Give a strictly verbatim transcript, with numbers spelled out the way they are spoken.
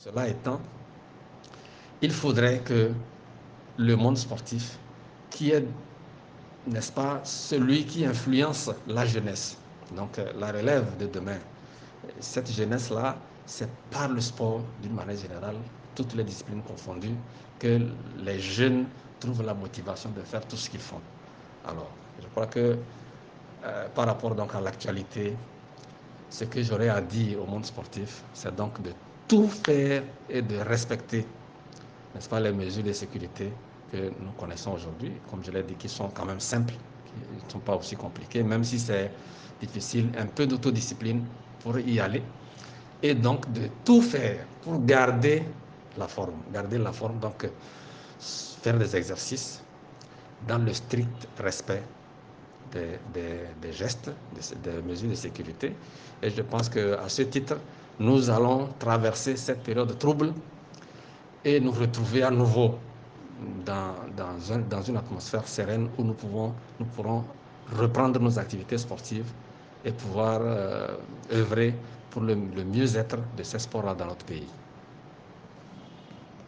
Cela étant, il faudrait que le monde sportif, qui est, n'est-ce pas, celui qui influence la jeunesse, donc la relève de demain, cette jeunesse-là, c'est par le sport, d'une manière générale, toutes les disciplines confondues, que les jeunes trouvent la motivation de faire tout ce qu'ils font. Alors, je crois que euh, par rapport donc à l'actualité, ce que j'aurais à dire au monde sportif, c'est donc de tout faire et de respecter, n'est-ce pas, les mesures de sécurité que nous connaissons aujourd'hui, comme je l'ai dit, qui sont quand même simples, qui ne sont pas aussi compliquées, même si c'est difficile, un peu d'autodiscipline pour y aller, et donc de tout faire pour garder la forme, garder la forme, donc faire des exercices dans le strict respect des, des, des gestes, des, des mesures de sécurité. Et je pense qu'à ce titre, nous allons traverser cette période trouble et nous retrouver à nouveau dans, dans, un, dans une atmosphère sereine où nous, pouvons, nous pourrons reprendre nos activités sportives et pouvoir euh, œuvrer pour le, le mieux-être de ces sports-là dans notre pays.